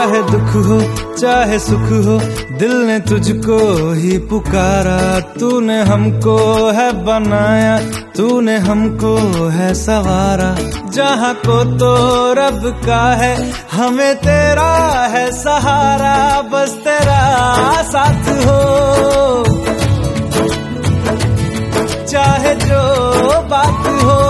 चाहे दुख हो चाहे सुख हो, दिल ने तुझको ही पुकारा। तूने हमको है बनाया, तूने हमको है सवारा। जहाँ को तो रब का है, हमें तेरा है सहारा। बस तेरा साथ हो, चाहे जो बात हो,